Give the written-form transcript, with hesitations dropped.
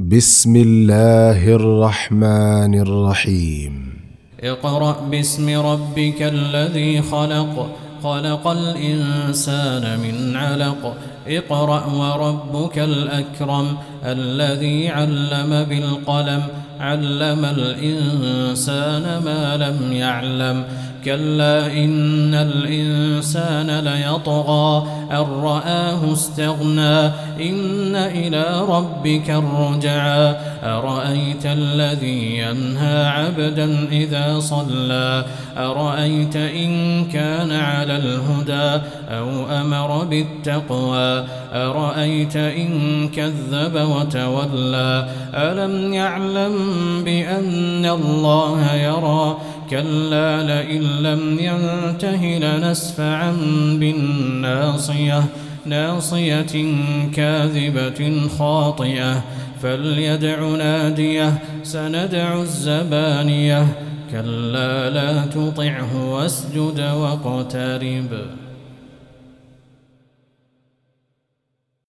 بسم الله الرحمن الرحيم. اقرأ باسم ربك الذي خلق، خلق الإنسان من علق. اقرأ وربك الأكرم الذي علم بالقلم، علم الإنسان ما لم يعلم. كلا إن الإنسان ليطغى أن رآه استغنى، إن إلى ربك الرجعى. أرأيت الذي ينهى عبدا إذا صلى، أرأيت إن كان على الهدى أو أمر بالتقوى، أرأيت إن كذب وتولى. ألم يعلم بأن الله يرى؟ كلا لئن لم ينته لنسفعا بالناصية، ناصية كاذبة خاطئة. فليدع ناديه، سندع الزبانية. كلا لا تطعه واسجد واقترب.